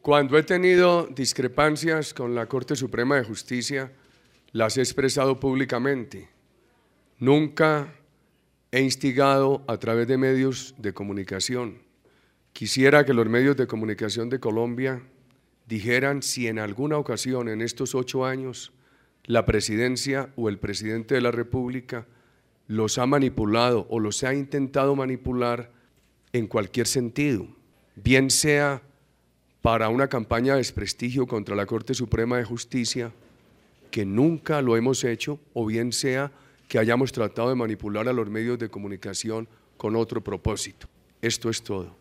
Cuando he tenido discrepancias con la Corte Suprema de Justicia, las he expresado públicamente. Nunca he instigado a través de medios de comunicación. Quisiera que los medios de comunicación de Colombia dijeran si en alguna ocasión en estos 8 años la presidencia o el presidente de la República los ha manipulado o los ha intentado manipular en cualquier sentido, bien sea para una campaña de desprestigio contra la Corte Suprema de Justicia, que nunca lo hemos hecho, o bien sea que hayamos tratado de manipular a los medios de comunicación con otro propósito. Esto es todo.